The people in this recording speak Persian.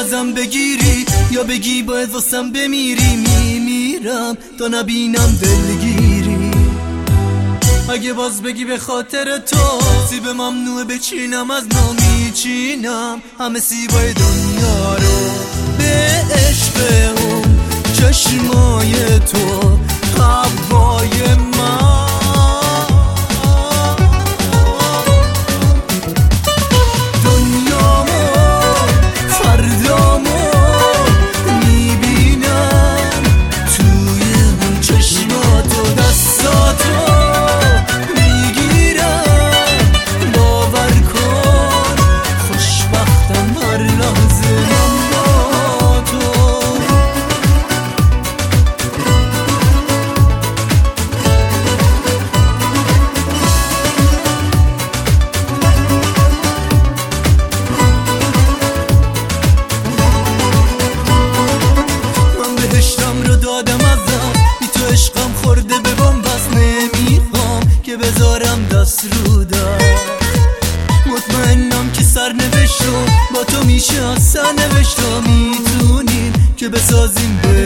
ازم بگیری یا بگی باید واسم بمیری، میمیرم تا نبینم دلگیری. اگه باز بگی به خاطر تو سیب ممنوعه بچینم، از ما میچینم همه سیبای دنیا رو به عشق اون چشمای تو، هوای من. عشقم خورده به بام، بس نمیخوام که بذارم دست رو دست. مطمئنم که سرنوشتم با تو میشه، از سرنوشتم میتونیم که بسازیم